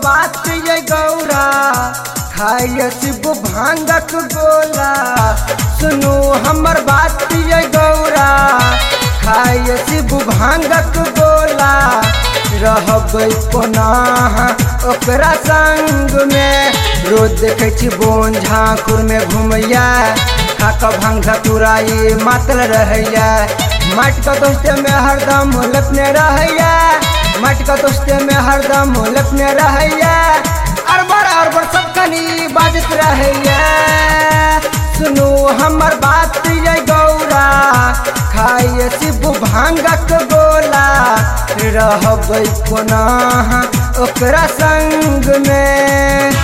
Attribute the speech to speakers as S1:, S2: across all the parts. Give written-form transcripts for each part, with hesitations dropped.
S1: बात ये गौरा खाइए शिव भांगक गोला। सुनो हमर बात ये गौरा खाइए शिव भांगक गोला। रहबै कोना ओकरा संग में रोज देखै छी बोन झाँकुर में घूमैया खाक भांग धतुराई मातल रहैया। माटि का दोस्ते में हरदम लपने रहैया माटि का दोस्ते में हरदम लपने रहैया। अरबर सब कनी बाजत रहैया। सुनो हमर बात ये गौरा खाइए शिव भांगक गोला। रहबै कोना ओकरा संग में।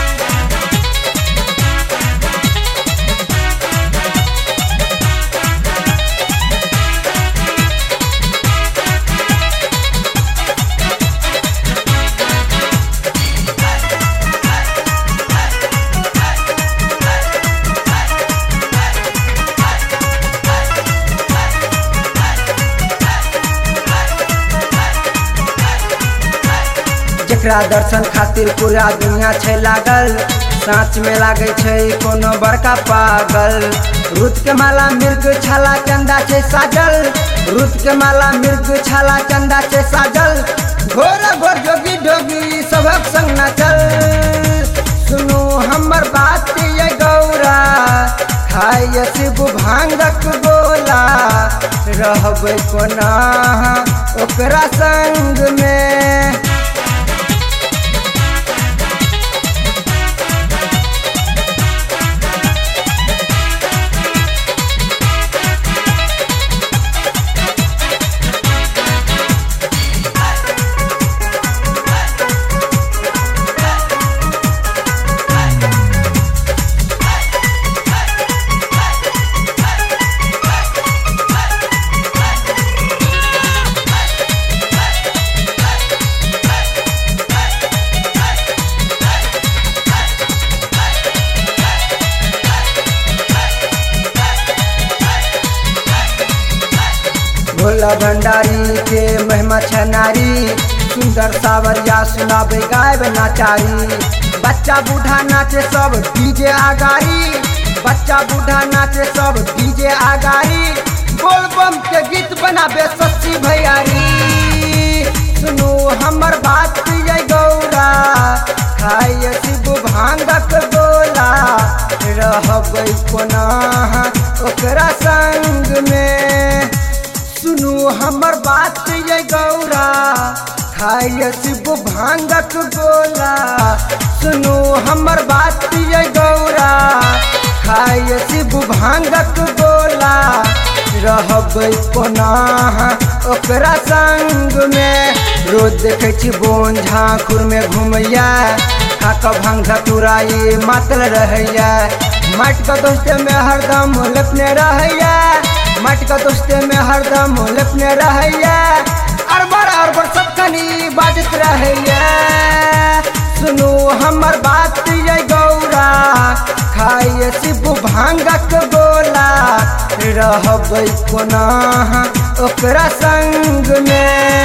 S1: जेकरा दर्शन खातिर पूरा दुनिया छै लागल साँच में लागे छै कोनो बड़का पागल। रुत के माला मिर्ग छाला चंदा छै साजल रुत के माला मिर्ग छाला चंदा छै साजल। घोर घोर जोगी डोगी सबक संग नाचल। सुनो हमर बात ये गौरा खाइए शिव भांगक गोला। रहबै कोना ओकरा संग में। भोला भंडारी के महिमा छनारी सुंदर सावरिया सुनाबे गायब नाचारी। बच्चा बूढ़ा नाचे सब डीजे आगारी बच्चा बूढ़ा नाचे सब डीजे आगारी। बोलबम के गीत बनाबे सच्ची भैयारी। सुनो हमर बात ये गौरा खाइए शिव भांगक गोला। रहबै कोना ओकरा संग में। सुनो हमर बात ये गौरा खाइए शिव भांगक गोला। सुनो हमर बात ये गौरा खाइए शिव भांगक गोला। रहबै कोना ओकरा संग में। रोज देखै छी बोन झाँकुर में घूमैया खाक भांग धतुराई मातल रहैया। माटि का दोस्ते में हरदम लपने रहैया माटि का दोस्ते में हरदम लपने रहैया। अरबर सब कनी बाजत रहैया। सुनो हमर बात ये गौरा खाइए शिव भांगक गोला। रहबै कोना ओकरा संग में।